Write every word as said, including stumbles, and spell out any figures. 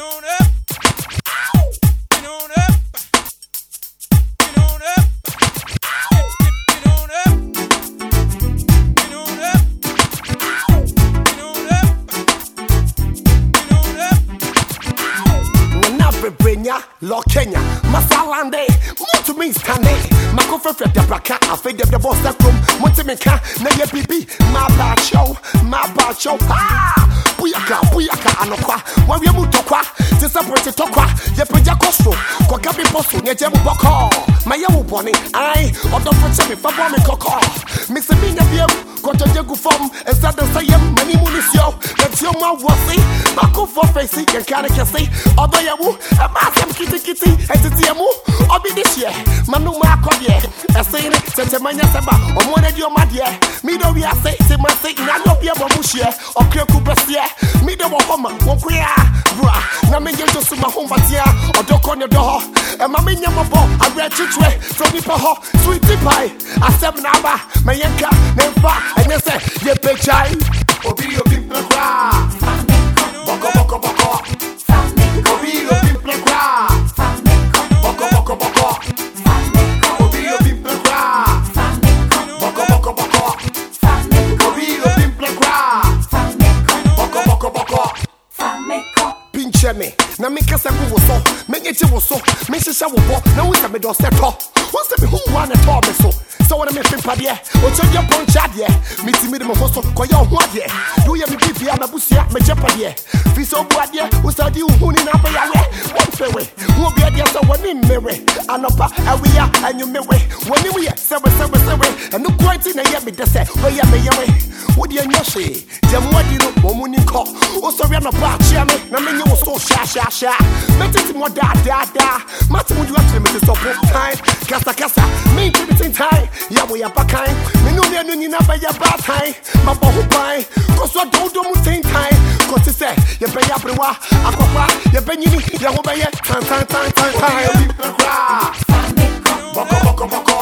on up. Get on up. Get on up. Get on up. Get on up. Get on up. Get on up. Nana Brenya, Lo Kenya, Masalande, Motu means Kane, Mako Fred de Braka, I fade the boss that room, Montemeka, Naya Bibi, my bad show, my bad show. Ah! Buyaka, Buyaka, Anokwa, when we move to Kwa, to separate to Kwa, Yapaja Costro, Kwakabi Posto, Yajamu Boko, Mayamu Bonnie, I, or don't put me for bombing Coco, Mister Mina Biam, Quanta Jagu Form, and Saturday Sayam, many Munisio, that's your mouth was see, Mako for facing, and Kanaka say, although Yamu, a massive kitty kitty, and to Tiamu, or be this year, Manu Marco, yeah, a saying, such a mania saba, or one of your mad, yeah, me don't be a say, say my say, not no Pia Babushia, or Kirkubasia, me don't want home, one queer, bra, Namin to my home, but yeah, or don't on your door, and my minion of all, I read you tray, from Nipaho, sweetie pie, I said Naba, my yanka, Nempa, and they say, ye pay child, or be your people cry, Boko Boko Boko. Obio people cry. Boko boko boko. Obio people cry. Boko boko boko. Obio people cry. Boko boko boko. Pinche me, na me kasa ku so, me nyeche wo so, me shisha wo bo, na wo se me do seto. Wo se me hu wa na to me so. So when I make pimpa there, o cho your punch out there. Me ti me mo so, ko yo ho there. Do ye me bibi am abusia, me jepa there. Fi so bu there, wo sa di hu ni na pa ya we. Won fe we, wo bi there so woni mere. Anopa, e we ya anyu me we. Woni we se we se we se we. And no quite na ye me de se, we ya me ye we. Wo di anyo she, dem wadi no mo mu ni ko. O so we na pa chia me, na me nye wo so sha sha sha. Me ti mo da da da. Mati mu du atre me so put time. Kasa kasa, me ti be time. Ya we ya bakai, me no me no nyina ba ya bad time. Ma bo ho pai, ko so do do mu tin time. Ko ti say, ye be ya brewa, akokwa, ye be nyini, ye ho be ye tan tan tan tan tan. Boko boko boko.